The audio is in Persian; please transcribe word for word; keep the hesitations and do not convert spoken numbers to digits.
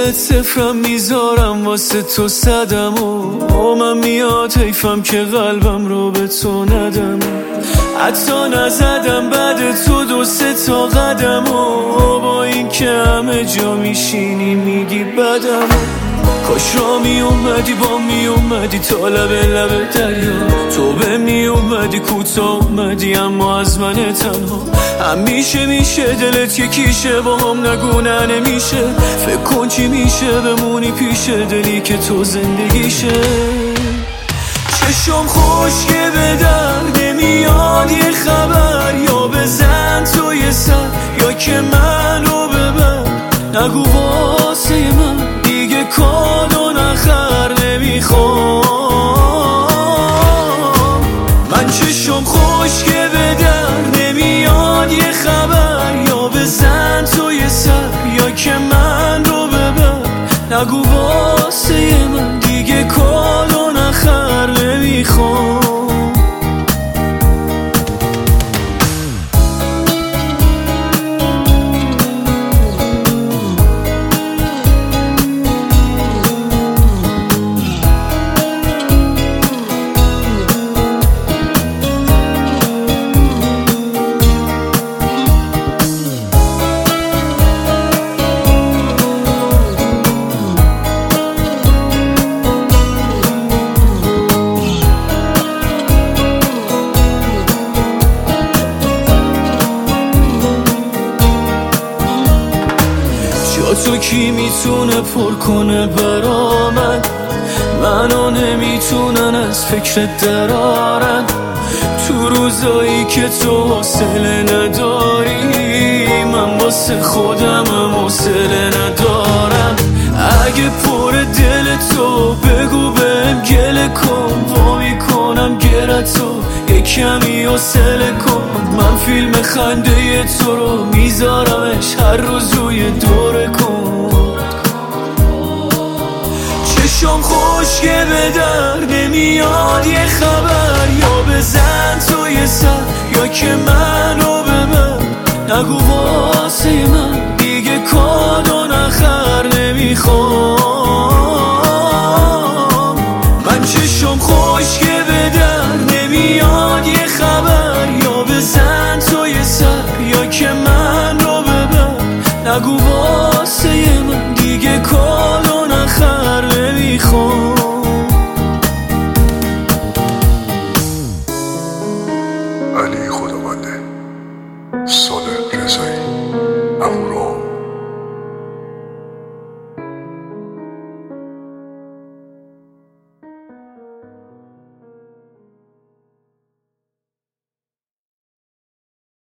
دلت صفرم میذارم واسه تو صدم و من میاد حیفم که قلبم رو به تو ندم، حتی نزدم بعد تو دو سه تا قدم و با این که همه جا میشینی میگی بدم. کاش را می اومدی با می اومدی تا لب لب دریا، تو به می اومدی کوتا اومدی اما از من تنها. همیشه میشه دلت یکیشه با هم نگو نه نمیشه، فکر کن چی میشه بمونی پیش دلی که تو زندگیشه. چشم خشکه به در نمیاد یه خبر، یا بزن تو یه سر یا که من رو ببر. نگو واسه من دیگه کادو نخر نمیخوام، من چشم خشکه به در نمیاد یه خبر، یا بزن تو یه سر یا که من رو ببر. نگو واسه من دیگه کادو نخر نمیخوام. تو کی میتونه پر کنه برا من، منو نمیتونن از فکرت درارن. تو روزایی که تو حوصله نداری من واسه خودم حوصله ندارم. اگه پر دل تو بگو بهم گله کن، وا میکنم گرتو یه کمی حوصله کن. من فیلم خنده تو رو میذارمش هر روز روی دوره کن. چشم خشکه به در نمیاد یه خبر، یا بزن تو یه سر یا که من رو ببر. نگو واسه من دیگه کادو نخر نمیخوام، من چشم خشکه به در نمیاد یه خبر، یا بزن تو یه سر یا که من رو ببر. نگو